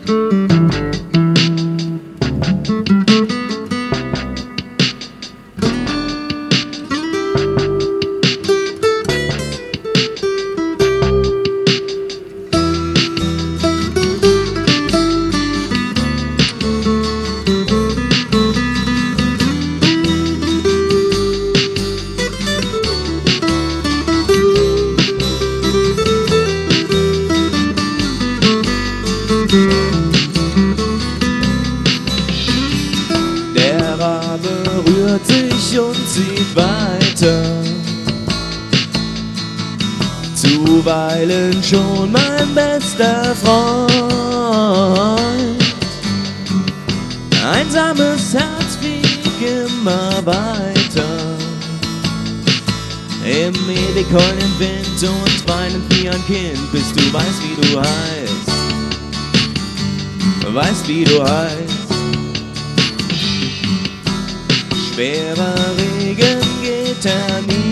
Der Rabe rührt sich und zieht weiter, zuweilen schon mein bester Freund. Einsames Herz fliegt immer weiter, im ewig heulenden Wind und weinend wie ein Kind, bis du weißt, wie du heißt, weißt, wie du heißt. Schwerer Regen geht hernieder,